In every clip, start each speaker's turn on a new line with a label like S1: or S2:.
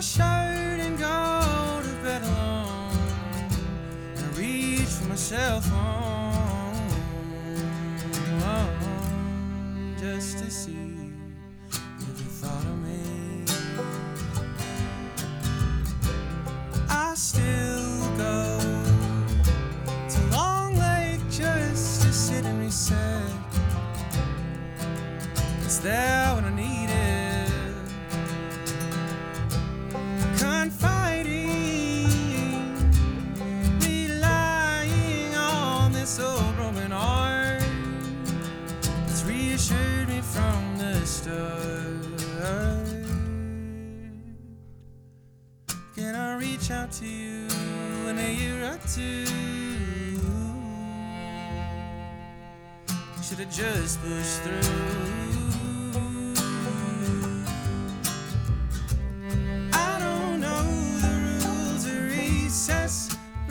S1: shirt and go to bed alone. I reach for my cell phone, just to see if you thought of me. I still go to Long Lake just to sit and reset. It's there when I need it. Confiding, relying on this old broken heart that's reassured me from the start. Can I reach out to you when you're up to? Should have just pushed through. I don't know the rules of recess.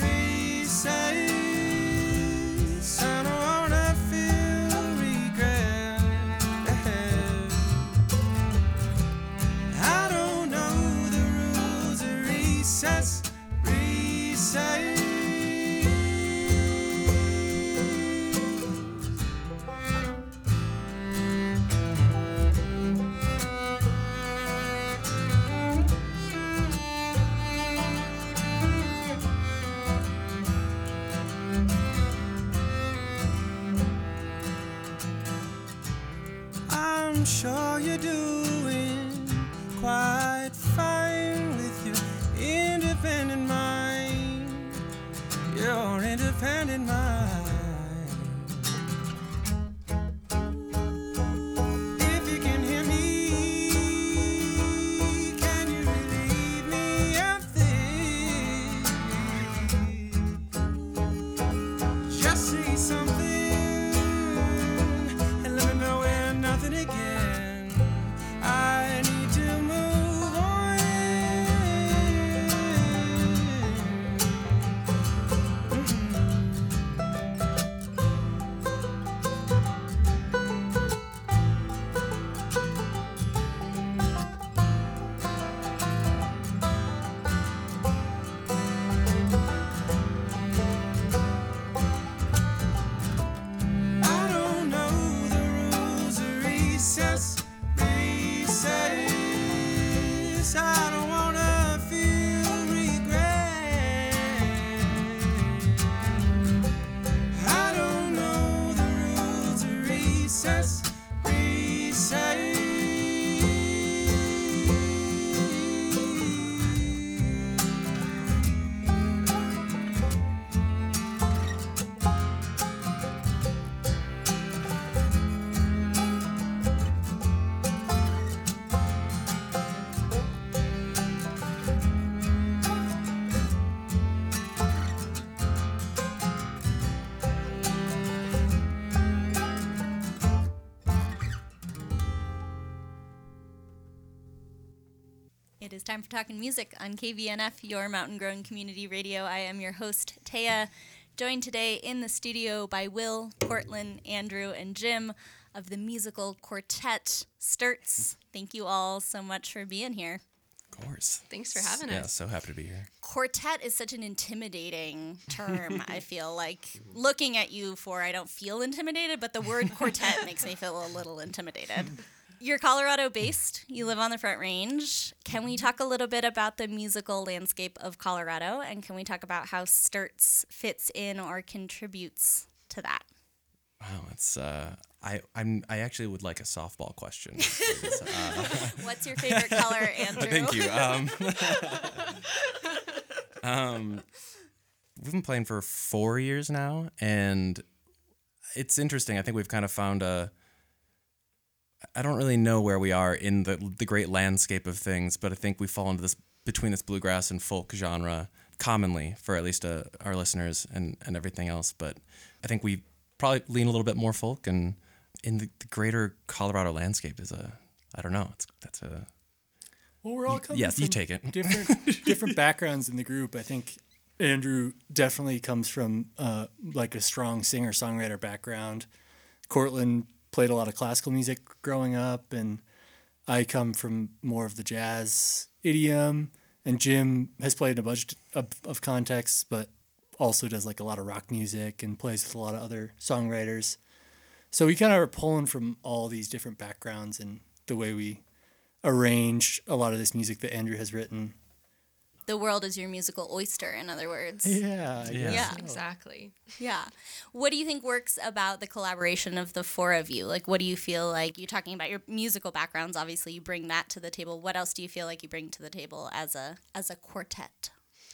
S1: I don't wanna feel regret. I don't know the rules of recess. I'm sure you're doing quite fine with your independent mind. Your independent mind. If you can hear me, can you relieve me of this? Just say something and let me know we're nothing again. I need to move on. I don't know the rules of recess. I don't wanna feel regret. I don't know the rules of recess.
S2: It is time for Talking Music on KVNF, your mountain growing community radio. I am your host, Taya, joined today in the studio by Will, Cortland, Andrew, and Jim of the musical quartet Sturts. Thank you all so much for being here.
S3: Of course.
S4: Thanks for having us.
S3: Yeah, so happy to be here.
S2: Quartet is such an intimidating term, I feel like. Looking at you four, I don't feel intimidated, but the word quartet makes me feel a little intimidated. You're Colorado-based. You live on the Front Range. Can we talk a little bit about the musical landscape of Colorado, and can we talk about how Sturts fits in or contributes to that?
S3: Wow, it's I actually would like a softball question.
S2: What's your favorite color, Andrew?
S3: Thank you. We've been playing for 4 years now, and it's interesting. I think we've kind of found I don't really know where we are in the great landscape of things, but I think we fall into this between this bluegrass and folk genre commonly for at least our listeners and everything else. But I think we probably lean a little bit more folk, and in the greater Colorado landscape is I don't know. That's a
S5: Well, we're all coming
S3: yes,
S5: from
S3: you take it.
S5: different backgrounds in the group. I think Andrew definitely comes from like a strong singer-songwriter background. Cortland played a lot of classical music growing up, and I come from more of the jazz idiom And Jim has played in a bunch of contexts, but also does like a lot of rock music and plays with a lot of other songwriters. So we kind of are pulling from all these different backgrounds and the way we arrange a lot of this music that Andrew has written.
S2: The world is your musical oyster, in other words.
S5: Yeah. I guess
S2: Yeah.
S5: so.
S4: Exactly.
S2: Yeah. What do you think works about the collaboration of the four of you? Like, what do you feel like, you talking about your musical backgrounds, obviously you bring that to the table. What else do you feel like you bring to the table as a quartet?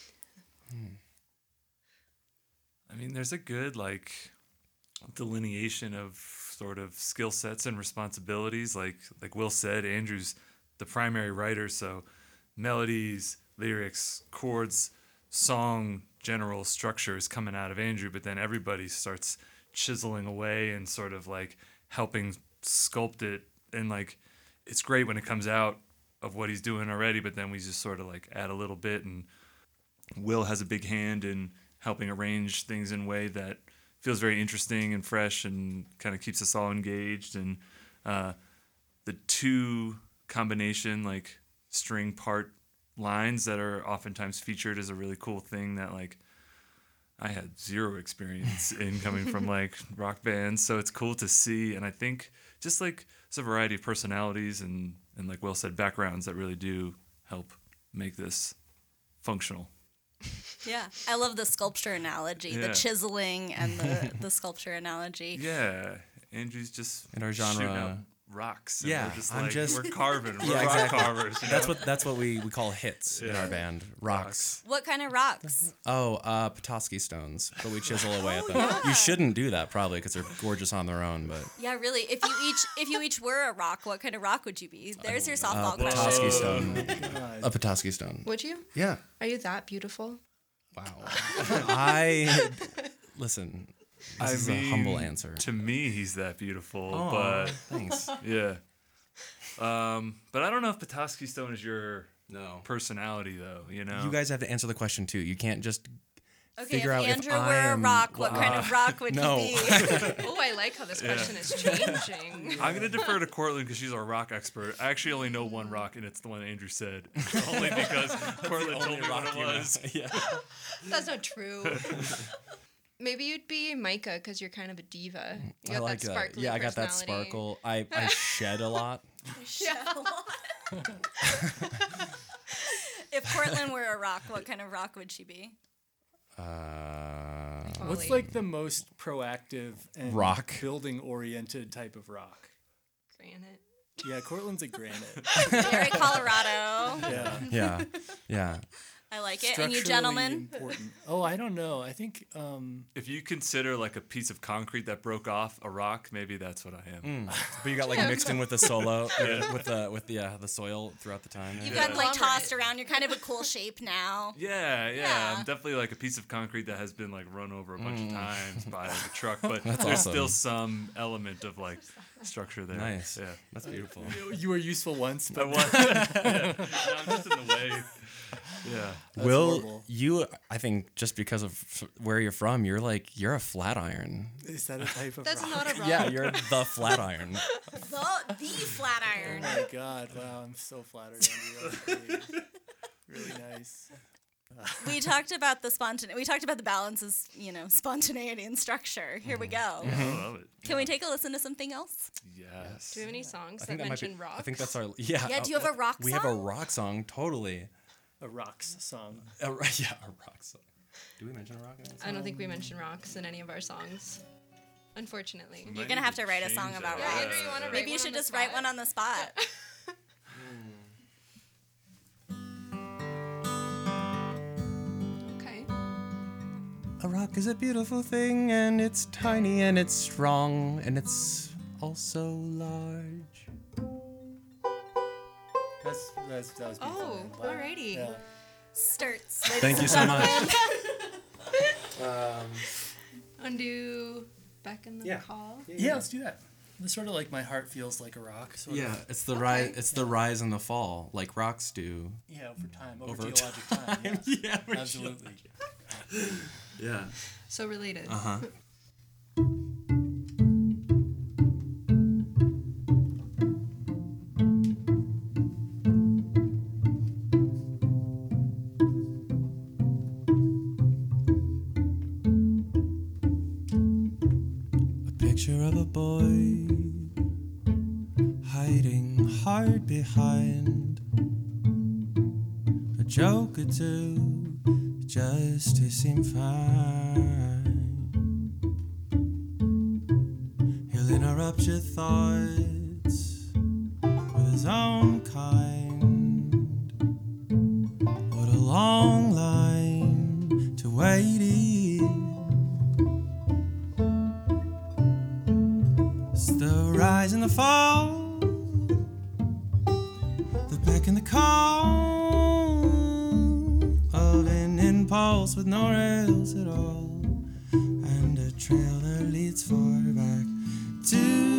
S6: I mean, there's a good like delineation of sort of skill sets and responsibilities. Like Will said, Andrew's the primary writer, so melodies, lyrics, chords, song, general structure is coming out of Andrew, but then everybody starts chiseling away and sort of like helping sculpt it. And like, it's great when it comes out of what he's doing already, but then we just sort of like add a little bit. And Will has a big hand in helping arrange things in a way that feels very interesting and fresh and kind of keeps us all engaged. And the two combination like string part lines that are oftentimes featured is a really cool thing that like I had zero experience in coming from like rock bands, so it's cool to see. And I think just like it's a variety of personalities and like Will said, backgrounds that really do help make this functional.
S2: Yeah. I love the sculpture analogy, the
S6: Yeah.
S2: chiseling and the sculpture analogy.
S6: Yeah, Andrew's just
S3: In our
S6: shooting
S3: genre-
S6: out rocks. And
S3: Yeah,
S6: we're just
S3: I'm
S6: like
S3: just-
S6: we're carving. We're
S3: Yeah,
S6: rock
S3: exactly.
S6: carvers. You know?
S3: That's what we call hits in our band. Rocks.
S2: What kind of rocks?
S3: Oh, Petoskey stones, but we chisel away at them. You shouldn't do that probably because they're gorgeous on their own, but
S2: Yeah, really. If you each were a rock, what kind of rock would you be? There's your softball question.
S3: Petoskey stone. A Petoskey stone.
S4: Would you?
S3: Yeah.
S4: Are you that beautiful?
S3: Wow. Listen. This is a humble answer.
S6: To me, he's that beautiful,
S3: Aw,
S6: but
S3: thanks.
S6: yeah. But I don't know if Petoskey Stone is your
S3: No.
S6: personality, though. You know,
S3: You guys have to answer the question too. You can't just
S2: Okay,
S3: figure
S2: if
S3: out
S2: Andrew
S3: if
S2: were
S3: I
S2: a
S3: am.
S2: rock, what kind of rock would
S3: no.
S2: he be?
S4: Oh, I like how this question is changing.
S6: I'm gonna defer to Cortland because she's our rock expert. I actually only know one rock, and it's the one Andrew said, only because Cortland told me what it was.
S3: Yeah.
S4: That's not true. Maybe you'd be Micah because you're kind of a diva. You
S3: I
S4: got
S3: like
S4: that sparkly
S3: Yeah, I got that
S4: personality.
S3: sparkle. I shed a lot.
S2: If Portland were a rock, what kind of rock would she be?
S5: What's like the most proactive and
S3: Rock.
S5: building oriented type of rock?
S4: Granite.
S5: Yeah, Cortland's a granite.
S2: Very Colorado.
S5: Yeah.
S3: Yeah. Yeah.
S2: I like it. And you
S5: Structurally
S2: gentlemen?
S5: important. Oh, I don't know. I think
S6: If you consider like a piece of concrete that broke off a rock, maybe that's what I am.
S3: But you got like mixed in with the solo with the soil throughout the time.
S2: You've
S3: Yeah.
S2: gotten like
S4: Conglomerate.
S2: tossed around. You're kind of a cool shape now.
S6: Yeah,
S2: Yeah.
S6: I'm definitely like a piece of concrete that has been like run over a bunch of times by like, a truck, but there's
S3: awesome.
S6: still some element of like structure there.
S3: Nice.
S6: Yeah.
S3: That's beautiful.
S5: you were useful once, but
S6: Yeah. No, I'm just in the way. Yeah.
S3: Will
S5: horrible.
S3: you? I think just because of where you're from, you're a flat iron.
S5: is that a type of
S4: That's
S5: rock?
S4: not a rock.
S3: Yeah, you're the flat iron.
S2: The flat
S5: Oh
S2: iron.
S5: my god! Wow, I'm so flattered, Andrew. That's really, really nice.
S2: We talked about we talked about the balances, spontaneity and structure. Here we go.
S6: I love it.
S2: Can we take a listen to something else?
S6: Yes.
S4: Do we have any songs
S3: I
S4: that
S3: think that might be.
S4: mention rock?
S3: I think that's our. Yeah.
S2: Yeah, do you have a rock
S3: We have a
S2: song?
S3: rock song. Totally.
S5: A rocks song.
S3: Yeah, a rock song. Do we mention a rock song?
S4: I don't think we mention rocks in any of our songs. Unfortunately.
S2: You're gonna have to write a song
S6: change
S2: about
S6: that.
S2: rocks.
S4: Yeah, Andrew, you wanna write
S2: Maybe you
S4: one
S2: should
S4: on the
S2: just write
S4: spot?
S2: one on the spot.
S4: Okay.
S3: A rock is a beautiful thing, and it's tiny, and it's strong, and it's also large.
S5: That was beautiful.
S4: Oh,
S5: Wow.
S4: alrighty.
S5: Yeah.
S2: Starts.
S3: Thank you so much.
S4: Undo back in the
S3: Yeah.
S4: call.
S5: Yeah, let's do that. It's sort of like my heart feels like a rock. Sort
S3: Yeah,
S5: Of.
S3: it's the rise. It's the rise and the fall, like rocks do.
S5: Yeah, over time, over
S3: Over
S5: geologic time. Yeah.
S3: Yeah, for
S5: Absolutely.
S3: Yeah.
S4: So related.
S3: Uh huh.
S1: picture of a boy hiding hard behind a joke or two just to seem fine. He'll interrupt your thoughts with his own kind. What a long line to wait in. It's the rise and the fall, the beck and the call of an impulse with no rails at all, and a trail that leads far back too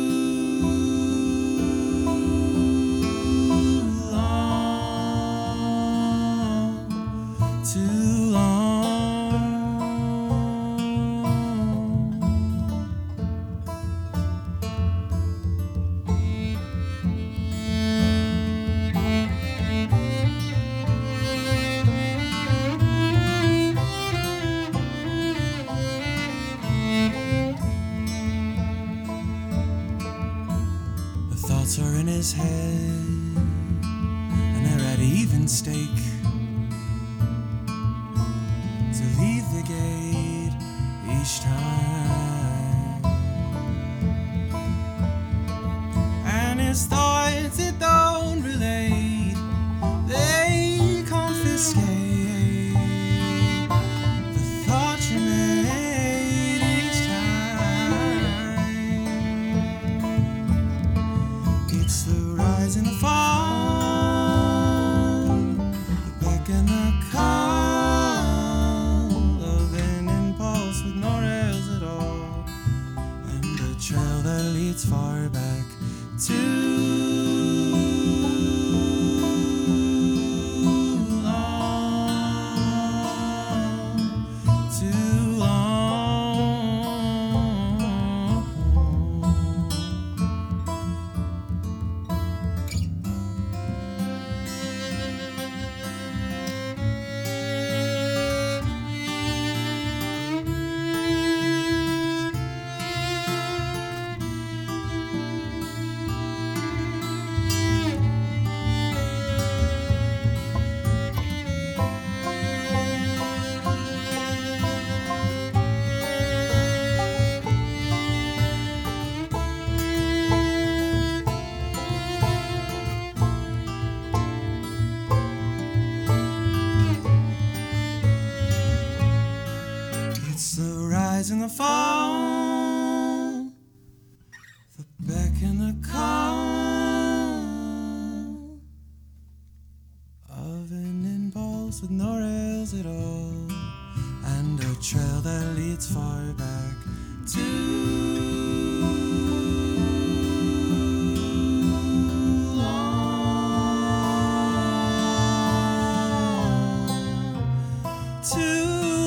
S1: long, too long. The thoughts are in his head, and they're at even stake to leave the gate each time. And his thoughts that don't relate, they confiscate the thoughts you made each time. It's the rise and the fall, the beck and the call of an impulse with no rails at all, and a trail that leads far back too long, too long. It's the rise and the fall, the beck and the call of an impulse with no rails at all, and a trail that leads far back too long, too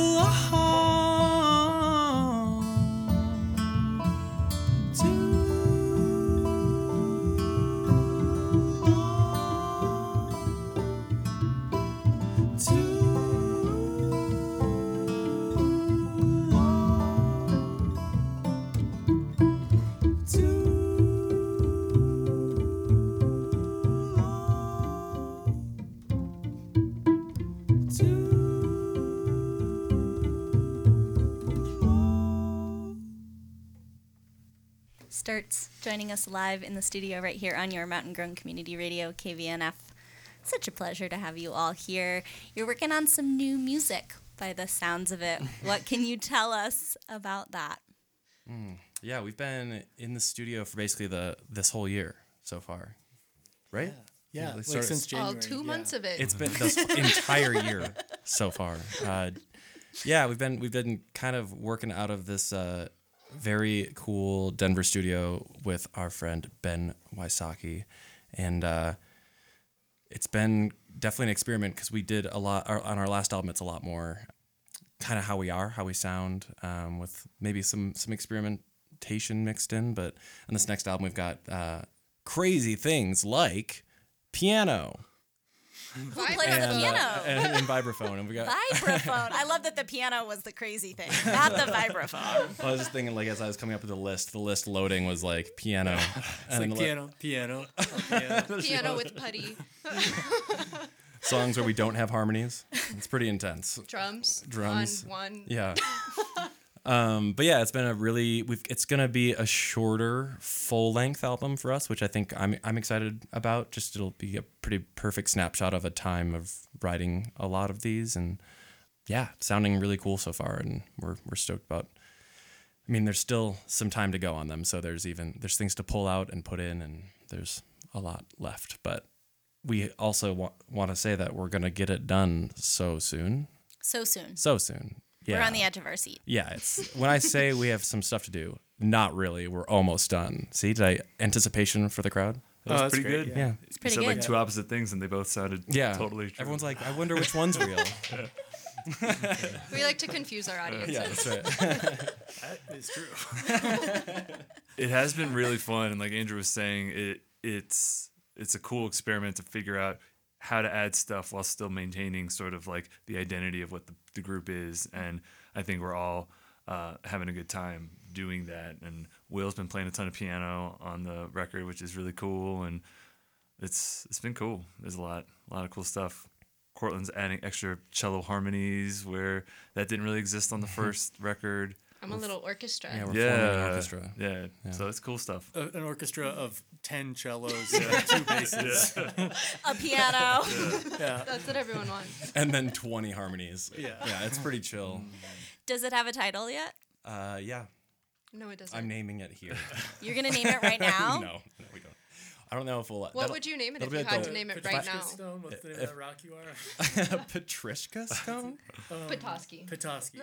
S2: Starts joining us live in the studio right here on your Mountain Grown Community Radio, KVNF. Such a pleasure to have you all here. You're working on some new music by the sounds of it. What can you tell us about that?
S3: Yeah, we've been in the studio for basically this whole year so far, right?
S5: Yeah,
S3: we
S5: like
S3: started-
S5: since January.
S4: All 2
S5: yeah.
S4: months of it.
S3: It's been this entire year so far. Yeah, we've been kind of working out of this very cool Denver studio with our friend Ben Wysocki, and it's been definitely an experiment because we did a lot on our last album. It's a lot more kind of how we sound, with maybe some experimentation mixed in. But on this next album, we've got crazy things like piano.
S2: Who played on the piano?
S3: and vibraphone, and we got.
S2: Vibraphone. I love that the piano was the crazy thing, not the vibraphone.
S3: I was just thinking, like, as I was coming up with the list loading was like piano,
S5: It's like piano, piano, piano.
S4: Piano with putty,
S3: songs where we don't have harmonies. It's pretty intense.
S4: drums,
S3: Drums.
S4: on one.
S3: Yeah. But yeah, it's been it's gonna be a shorter full length album for us, which I think I'm excited about. Just it'll be a pretty perfect snapshot of a time of writing a lot of these, and yeah, sounding really cool so far, and we're stoked about. I mean, there's still some time to go on them, so there's things to pull out and put in, and there's a lot left. But we also want to say that we're gonna get it done so soon.
S2: So soon.
S3: So soon. Yeah.
S2: We're on the edge of our seat.
S3: Yeah, it's when I say we have some stuff to do, not really. We're almost done. See, anticipation for the crowd?
S6: That was
S5: that's
S6: pretty
S5: great,
S6: good.
S3: Yeah.
S2: It's pretty
S6: you said
S2: good.
S6: like two opposite things, and they both sounded
S3: Yeah.
S6: totally true.
S3: Everyone's like, I wonder which one's real.
S4: We like to confuse our audience.
S3: Yeah, that's right.
S5: That is true.
S6: It has been really fun, and like Andrew was saying, it's a cool experiment to figure out how to add stuff while still maintaining sort of like the identity of what the group is, and I think we're all having a good time doing that. And Will's been playing a ton of piano on the record, which is really cool, and it's been cool. There's a lot of cool stuff. Cortland's adding extra cello harmonies where that didn't really exist on the first record.
S4: I'm a little orchestra.
S3: Yeah, we're forming an orchestra.
S6: Yeah. So it's cool stuff.
S5: An orchestra of 10 cellos, 2 basses.
S2: A piano.
S5: Yeah.
S4: That's what everyone wants.
S3: And then 20 harmonies.
S5: Yeah.
S3: Yeah, it's pretty chill.
S2: Does it have a title yet?
S3: Yeah,
S4: No, it doesn't.
S3: I'm naming it here.
S2: You're gonna name it right now?
S3: No, we don't. I don't know if we'll.
S4: What would you name it if
S3: that'll
S4: you
S3: be
S4: had
S3: like
S4: to
S3: the-
S4: name it right now?
S5: Stone, what's the name of that rock you are?
S3: Patrishka Stone?
S4: Petoskey.
S5: Petoskey.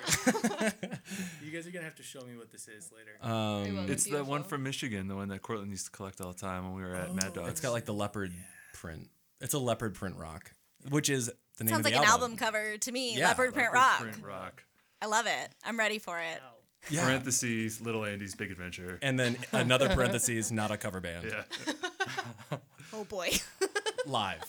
S5: You guys are going to have to show me what this is later.
S4: It will.
S6: It's the one from Michigan, the one that Cortland used to collect all the time when we were at Mad Dogs.
S3: It's got like the leopard print. It's a leopard print rock, which is the name
S2: Sounds
S3: of
S2: like
S3: the
S2: an album cover to me.
S3: Yeah,
S2: Leopard Print Rock.
S6: Print rock.
S2: I love it. I'm ready for it.
S3: Yeah.
S6: Parentheses, Little Andy's Big Adventure.
S3: And then another parentheses, not a cover band.
S6: Yeah.
S2: Oh boy.
S3: Live.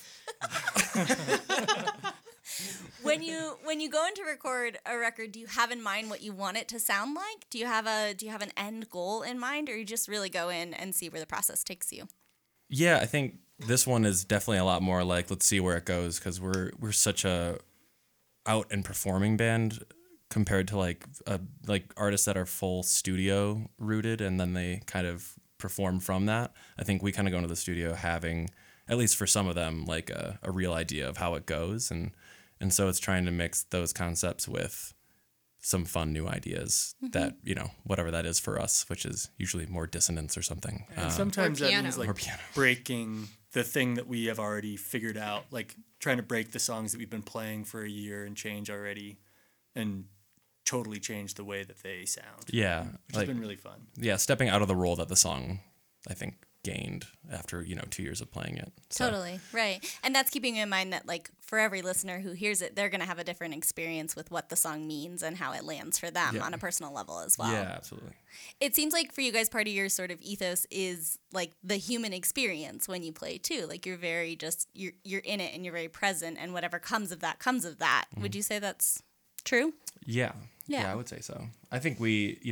S2: When you go in to record a record, do you have in mind what you want it to sound like? Do you have an end goal in mind, or you just really go in and see where the process takes you?
S3: Yeah, I think this one is definitely a lot more like, let's see where it goes, because we're such a out and performing band compared to like artists that are full studio rooted and then they kind of perform from that. I think we kind of go into the studio having, at least for some of them, like a real idea of how it goes, and so it's trying to mix those concepts with some fun new ideas that, whatever that is for us, which is usually more dissonance or something.
S5: And sometimes
S4: Or
S5: that
S4: piano.
S5: means like
S3: Or piano.
S5: breaking the thing that we have already figured out, like trying to break the songs that we've been playing for a year and change already and totally change the way that they sound.
S3: Yeah,
S5: Which has been really fun.
S3: yeah, stepping out of the role that the song, I think, gained after 2 years of playing it. So,
S2: Totally, right. And that's keeping in mind that, like, for every listener who hears it, they're going to have a different experience with what the song means and how it lands for them
S3: Yeah.
S2: on a personal level as well.
S3: Yeah, absolutely.
S2: It seems like for you guys, part of your sort of ethos is like the human experience when you play too. Like you're very you're in it and you're very present, and whatever comes of that comes of that. Would you say that's true?
S3: Yeah.
S2: Yeah.
S3: I would say so. I think we've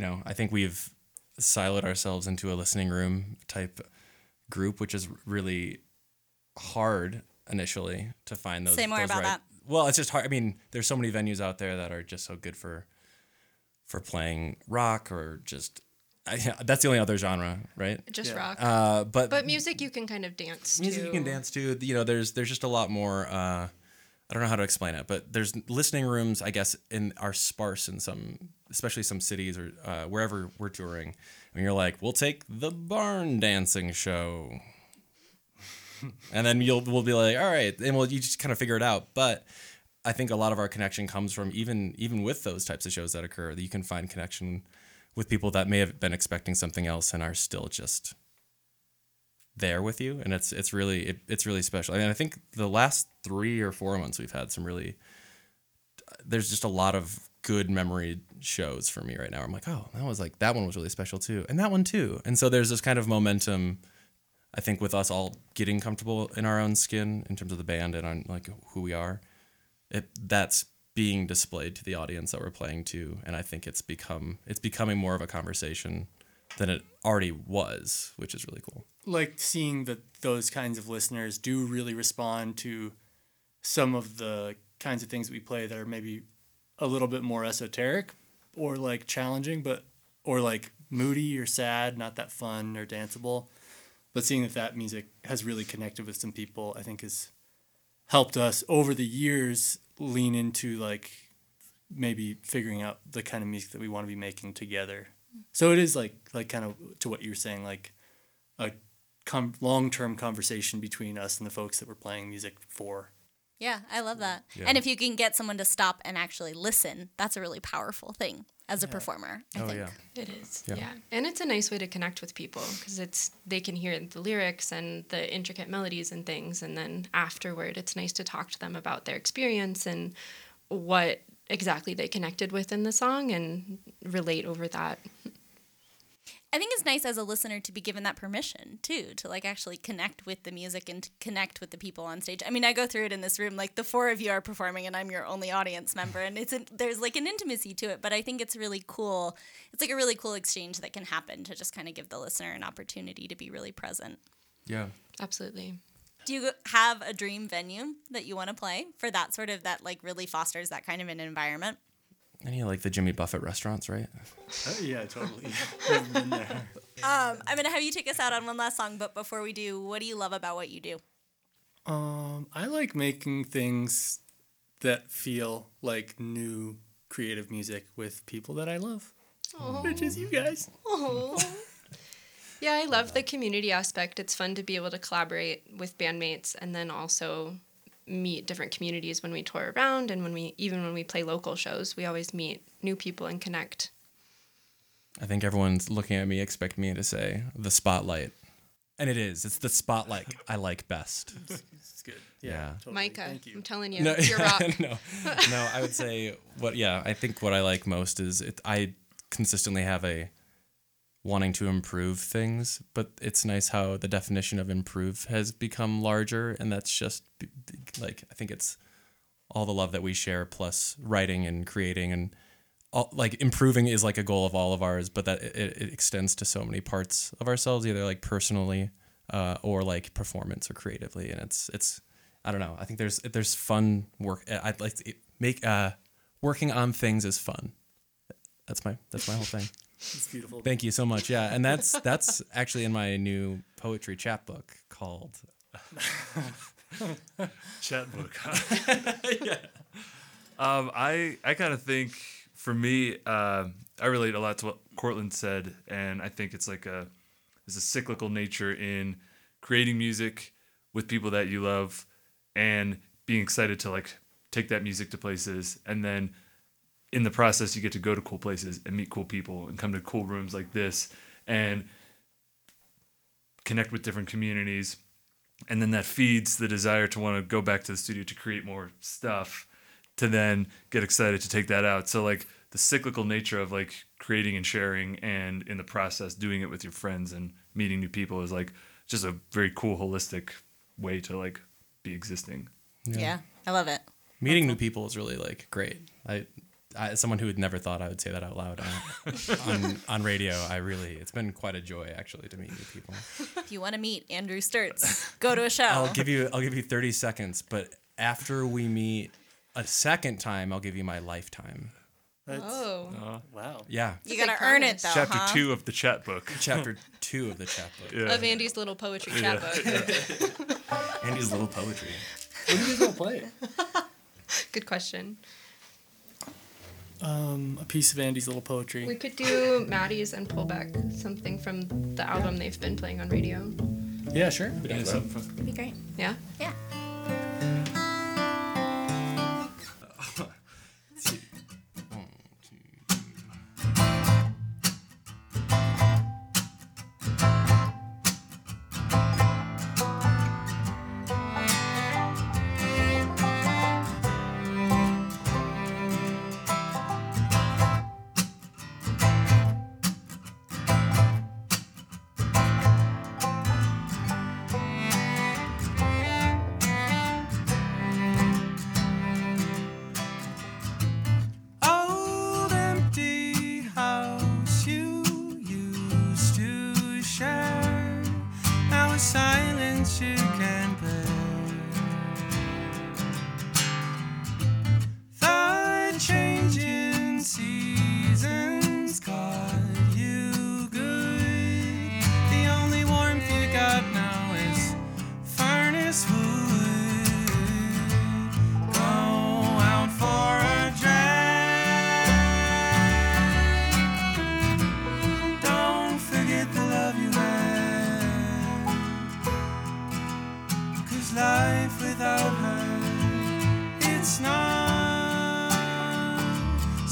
S3: siloed ourselves into a listening room type group, which is really hard initially to find those.
S2: Say more
S3: those
S2: about that.
S3: Well, it's just hard. I mean, there's so many venues out there that are just so good for playing rock or just. That's the only other genre, right?
S4: Just
S5: Yeah.
S4: rock.
S3: But
S4: music you can kind of dance
S3: music
S4: to.
S3: you can dance to. There's just a lot more. I don't know how to explain it, but there's listening rooms, I guess, are sparse in some, especially some cities or wherever we're touring. And you're like, we'll take the barn dancing show, and then we'll be like, all right, and you just kind of figure it out. But I think a lot of our connection comes from even with those types of shows that occur, that you can find connection with people that may have been expecting something else and are still just there with you, and it's really special. I mean, I think the last 3 or 4 months we've had there's just a lot of good memory shows for me right now. I'm like, oh, that one was really special too, and that one too, and so there's this kind of momentum. I think with us all getting comfortable in our own skin in terms of the band and on like who we are, that's being displayed to the audience that we're playing to, and I think it's becoming more of a conversation than it already was, which is really cool.
S5: Like seeing that those kinds of listeners do really respond to some of the kinds of things that we play that are maybe a little bit more esoteric or like challenging, or like moody or sad, not that fun or danceable. But seeing that music has really connected with some people, I think has helped us over the years lean into like maybe figuring out the kind of music that we want to be making together. So it is like kind of to what you're saying, like a long-term conversation between us and the folks that we're playing music for.
S2: Yeah, I love that.
S3: Yeah.
S2: And if you can get someone to stop and actually listen, that's a really powerful thing as a performer, I think.
S3: Yeah.
S4: It is,
S3: Yeah.
S4: yeah. And it's a nice way to connect with people because they can hear the lyrics and the intricate melodies and things, and then afterward, it's nice to talk to them about their experience and what exactly they connected with in the song and relate over that.
S2: I think it's nice as a listener to be given that permission too, to like actually connect with the music and to connect with the people on stage. I mean, I go through it in this room, like the four of you are performing and I'm your only audience member, and there's like an intimacy to it, but I think it's really cool. It's like a really cool exchange that can happen to just kind of give the listener an opportunity to be really present.
S3: Yeah.
S4: Absolutely.
S2: Do you have a dream venue that you want to play for that sort of, that like really fosters that kind of an environment?
S3: Any like the Jimmy Buffett restaurants, right?
S5: Yeah, totally. I've been there.
S2: I'm going to have you take us out on one last song, but before we do, what do you love about what you do?
S5: I like making things that feel like new creative music with people that I love, which is you guys.
S4: Yeah, I love the community aspect. It's fun to be able to collaborate with bandmates and then also meet different communities when we tour around, and when we play local shows, we always meet new people and connect.
S3: I think everyone's looking at me, expecting me to say the spotlight. And it's the spotlight I like best.
S5: It's good.
S3: Yeah.
S5: Totally.
S4: Micah,
S5: Thank you.
S4: I'm telling you,
S3: No,
S4: you're rock.
S3: no, I would say I think what I like most is I consistently have a wanting to improve things, but it's nice how the definition of improve has become larger, and that's just like, I think it's all the love that we share plus writing and creating, and all, like improving is like a goal of all of ours, but that it extends to so many parts of ourselves, either like personally or like performance or creatively, and it's I don't know, I think there's fun work. I'd like to make working on things is fun. That's my whole thing.
S5: It's beautiful.
S3: Thank you so much. Yeah, and that's actually in my new poetry chapbook called
S6: Chat book. Yeah. I kind of think for me, I relate a lot to what Cortland said, and I think it's like there's a cyclical nature in creating music with people that you love and being excited to like take that music to places, and then in the process you get to go to cool places and meet cool people and come to cool rooms like this and connect with different communities, and then that feeds the desire to want to go back to the studio to create more stuff, to then get excited to take that out. So like the cyclical nature of like creating and sharing, and in the process doing it with your friends and meeting new people, is like just a very cool holistic way to like be existing.
S2: Yeah, I love it.
S3: meeting new people is really like great. I as someone who had never thought I would say that out loud on radio, it's been quite a joy actually to meet new people.
S2: If you want to meet Andrew Sturtz, go to a show.
S3: I'll give you 30 seconds, but after we meet a second time, I'll give you my lifetime.
S5: Wow.
S3: Yeah.
S2: You gotta earn it though,
S6: Chapter
S2: huh?
S6: 2 of the chat book.
S3: Chapter 2 of the chapbook.
S6: Yeah.
S4: Of Andy's little poetry chat book.
S3: Andy's little poetry.
S5: What are you gonna play?
S4: Good question.
S5: A piece of Andy's little poetry.
S4: We could do Maddie's and pull back something from the album they've been playing on radio.
S5: Yeah, sure.
S6: Yeah, something fun.
S2: That'd be great.
S4: Yeah?
S2: Yeah.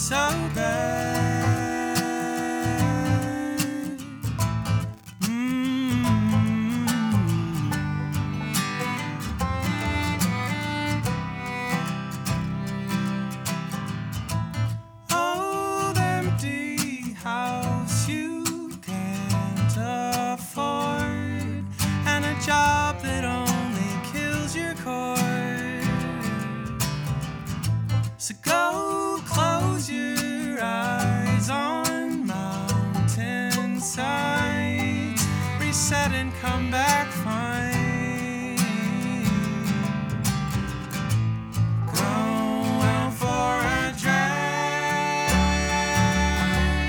S1: so bad. Old empty house you can't afford, and a job that only kills your core. So go close your eyes on mountain sides, reset and come back fine. Go out for a drive.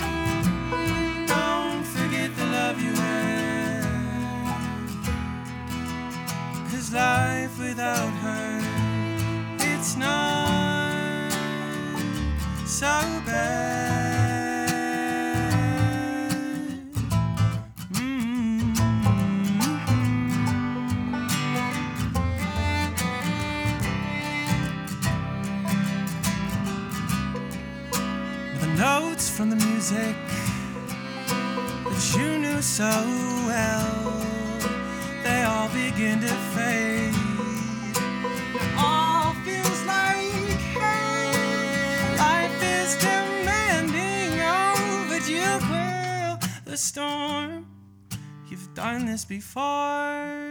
S1: Don't forget the love you had, 'cause life without her, it's not so bad. The notes from the music that you knew so well, they all begin to fade. All feels like hell. Life is demanding, oh, but you quell the storm. You've done this before.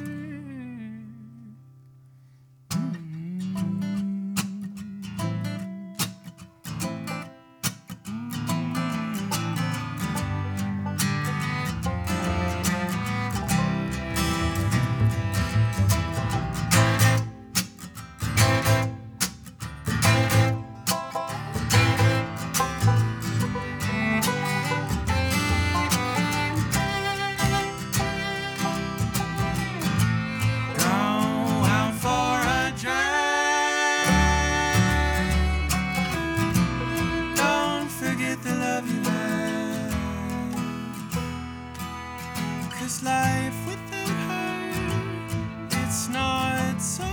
S1: Life without her, it's not so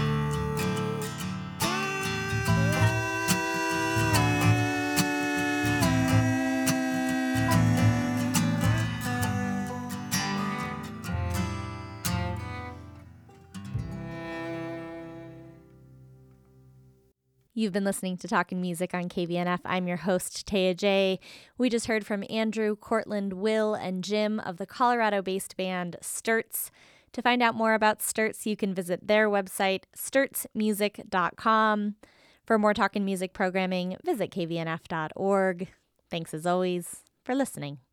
S7: You've been listening to Talkin' Music on KVNF. I'm your host, Taya J. We just heard from Andrew, Cortland, Will, and Jim of the Colorado-based band Sturts. To find out more about Sturts, you can visit their website, sturtsmusic.com. For more Talkin' Music programming, visit kvnf.org. Thanks as always for listening.